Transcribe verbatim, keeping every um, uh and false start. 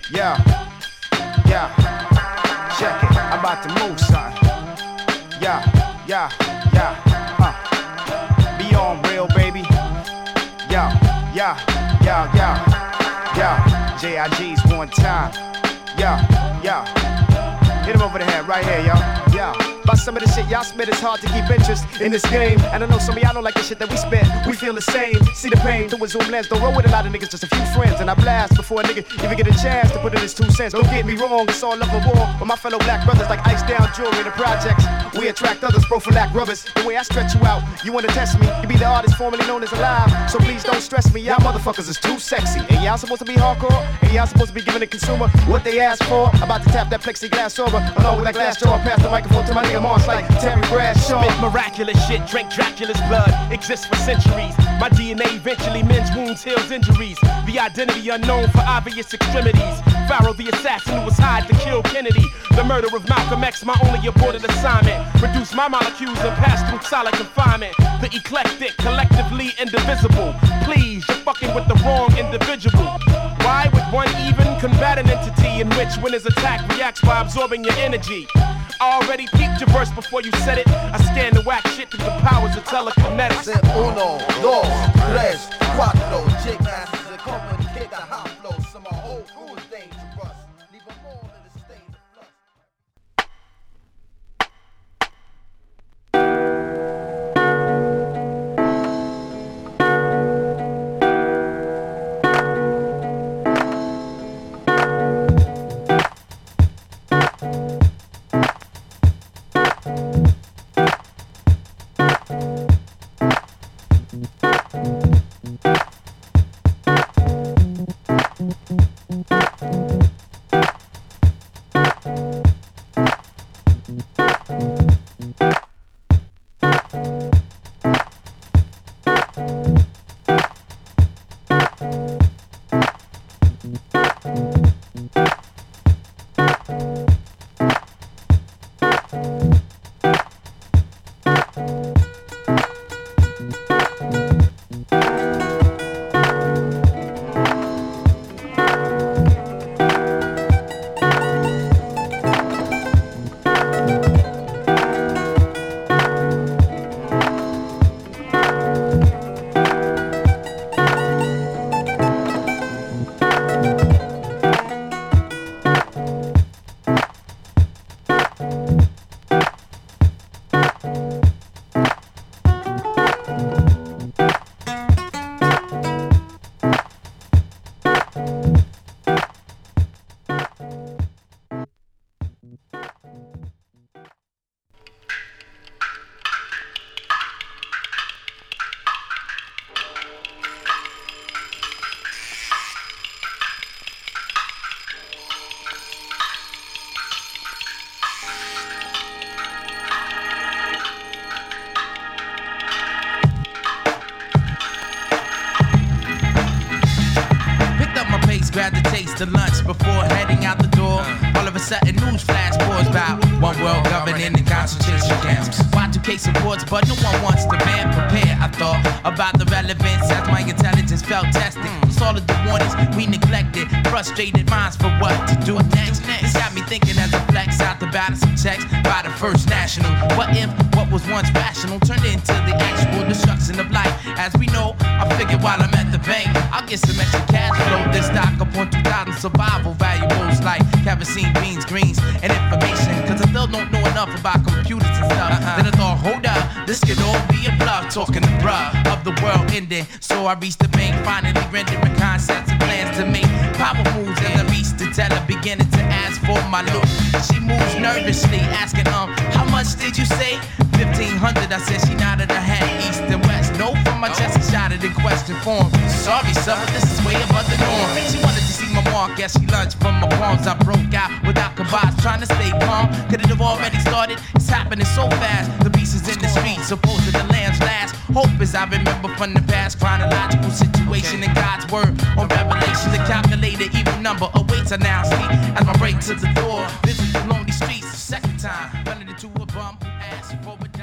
Yeah, yeah, check it, I'm about to move, son. Yeah, yeah, yeah, uh, be on real, baby. Yeah, yeah, yeah, yeah, yeah, J I G's one time. Yeah, yeah, hit him over the head right here, yo. Yeah. About some of the shit y'all spit, it's hard to keep interest in this game. And I know some of y'all don't like the shit that we spit. We feel the same. See the pain through a zoom lens. Don't roll with a lot of niggas, just a few friends. And I blast before a nigga even get a chance to put in his two cents. Don't get me wrong, it's all love and war. But my fellow black brothers like ice down jewelry in the projects. We attract others, prophylact rubbers. The way I stretch you out, you wanna test me. You be the artist formerly known as Alive. So please don't stress me. Y'all motherfuckers is too sexy. And y'all supposed to be hardcore. And y'all supposed to be giving the consumer what they ask for. About to tap that plexiglass over. Along with that glass jaw, pass the microphone to my nigga Marsh like Terry Bradshaw. Spit miraculous shit, drink Dracula's blood. Exists for centuries. My D N A eventually mends wounds, heals injuries. The identity unknown for obvious extremities. Pharaoh the assassin who was hired to kill Kennedy. The murder of Malcolm X, my only aborted assignment. Reduce my molecules and pass through solid confinement. The eclectic, collectively indivisible. Please, you're fucking with the wrong individual. Why would one even combat an entity in which when his attack reacts by absorbing your energy? I already peeped your verse before you said it. I scanned the whack shit through the powers of telekinetics. Uno, dos, tres, cuatro. Jig masters and communicate the hot flow. So my whole crew is dangerous. Leave them all in a state of flux. Grab the taste of lunch before heading out the door. All of a sudden, news flash pours about one world governing in concentration camps. Y two K supports, but no one wants to man prepare. I thought about the relevance as my intelligence felt tested. It's all of the warnings we neglected. Frustrated minds for what to do next. This got me thinking as I flex out the balance of checks by the First National. What if what was once rational turned into the actual destruction of life? As we know, I figured while I'm at the bank, I'll get some extra cash flow. This stock up on two thousand survival valuables like kerosene, beans, greens, and information. Cause I still don't know enough about computers and stuff. Uh-uh. Then I thought, hold up, this could all be a bluff. Talking to bruh of the world ending. So I reached the bank, finally rendering concepts and plans to make power moves. As I reached the teller, beginning to ask for my loot. She moves nervously, asking, um, how much did you say? fifteen hundred, I said. She nodded her head east and west. No from my chest, and shouted in question form. Sorry, sir, this is way above the norm. She wanted to see my mark as she lunged from my palms. I broke out without kabobs, trying to stay calm. Could it have already started? It's happening so fast. The beast is in the streets, supposed to the lamb's last. Hope is I remember from the past. Chronological situation in God's word. On revelation, the calculator, even number awaits. I now sleep as I break to the door. Visit the lonely streets the second time. Running into a bum who asked for a